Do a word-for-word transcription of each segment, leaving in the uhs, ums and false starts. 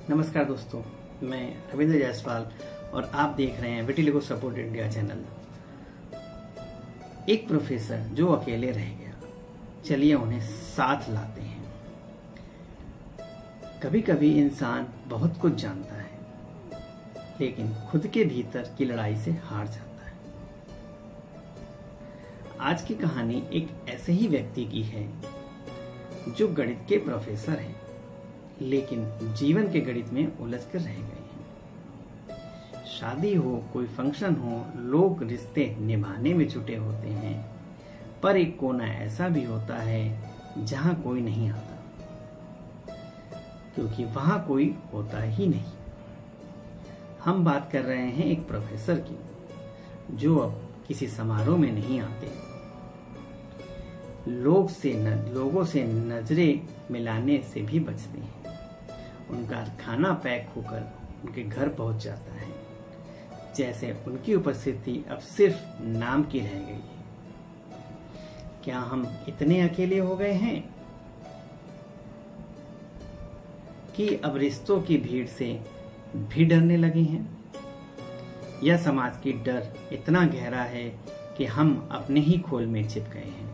नमस्कार दोस्तों, मैं रविंद्र जायसवाल और आप देख रहे हैं विटिलिगो सपोर्ट इंडिया चैनल। एक प्रोफेसर जो अकेले रह गया, चलिए उन्हें साथ लाते हैं। कभी कभी इंसान बहुत कुछ जानता है, लेकिन खुद के भीतर की लड़ाई से हार जाता है। आज की कहानी एक ऐसे ही व्यक्ति की है जो गणित के प्रोफेसर हैं, लेकिन जीवन के गणित में उलझ कर रह गए हैं। शादी हो, कोई फंक्शन हो, लोग रिश्ते निभाने में जुटे होते हैं, पर एक कोना ऐसा भी होता है जहां कोई नहीं आता, क्योंकि वहां कोई होता ही नहीं। हम बात कर रहे हैं एक प्रोफेसर की, जो अब किसी समारोह में नहीं आते, लोग से न, लोगों से नजरें मिलाने से भी बचते हैं। उनका खाना पैक होकर उनके घर पहुंच जाता है, जैसे उनकी उपस्थिति अब सिर्फ नाम की रह गई है। क्या हम इतने अकेले हो गए हैं कि अब रिश्तों की भीड़ से भी डरने लगे हैं, या समाज की डर इतना गहरा है कि हम अपने ही खोल में छिप गए हैं।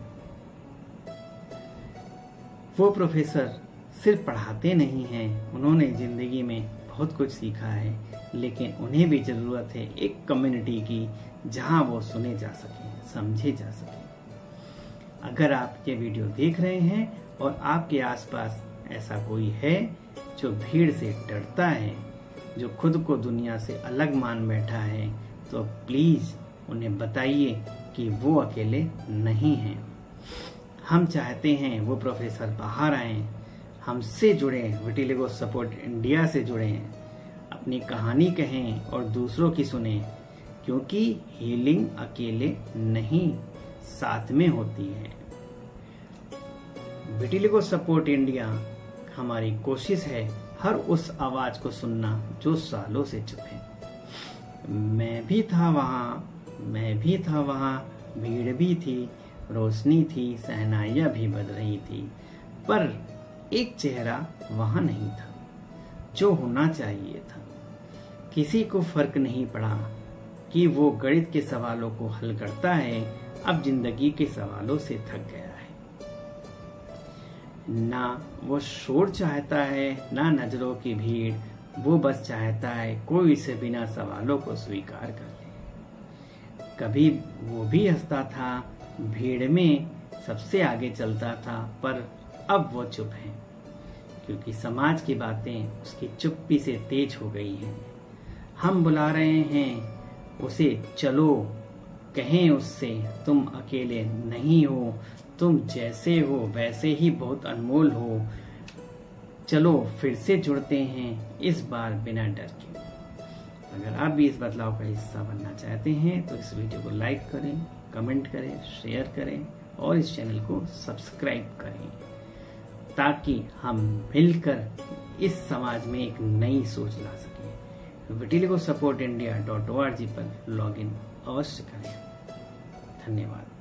वो प्रोफेसर सिर्फ पढ़ाते नहीं हैं, उन्होंने जिंदगी में बहुत कुछ सीखा है, लेकिन उन्हें भी जरूरत है एक कम्युनिटी की जहां वो सुने जा सके, समझे जा सके। अगर आप ये वीडियो देख रहे हैं और आपके आसपास ऐसा कोई है जो भीड़ से डरता है, जो खुद को दुनिया से अलग मान बैठा है, तो प्लीज उन्हें बताइए कि वो अकेले नहीं हैं। हम चाहते हैं वो प्रोफेसर बाहर आए, हमसे जुड़ें, विटिलिगो सपोर्ट इंडिया से जुड़ें, अपनी कहानी कहें और दूसरों की सुने, क्योंकि हीलिंग अकेले नहीं, साथ में होती है। विटिलिगो सपोर्ट इंडिया हमारी कोशिश है हर उस आवाज को सुनना जो सालों से चुप है। मैं भी था वहां, मैं भी था वहां, भीड़ भी थी, रोशनी थी, सहनाइयां भी बज रही थी, पर एक चेहरा वहां नहीं था जो होना चाहिए था। किसी को फर्क नहीं पड़ा कि वो गणित के सवालों को हल करता है, अब जिंदगी के सवालों से थक गया है। ना वो शोर चाहता है, ना नजरों की भीड़, वो बस चाहता है कोई इसे बिना सवालों को स्वीकार कर ले। कभी वो भी हंसता था, भीड़ में सबसे आगे चलता था, पर अब वो चुप है, क्योंकि समाज की बातें उसकी चुप्पी से तेज हो गई हैं। हम बुला रहे हैं उसे, चलो कहें उससे, तुम अकेले नहीं हो, तुम जैसे हो वैसे ही बहुत अनमोल हो। चलो फिर से जुड़ते हैं, इस बार बिना डर के। अगर आप भी इस बदलाव का हिस्सा बनना चाहते हैं तो इस वीडियो को लाइक करें, कमेंट करें, शेयर करें और इस चैनल को सब्सक्राइब करें, ताकि हम मिलकर इस समाज में एक नई सोच ला सकें। Vitiligo support India dot O R G पर लॉग इन अवश्य करें। धन्यवाद।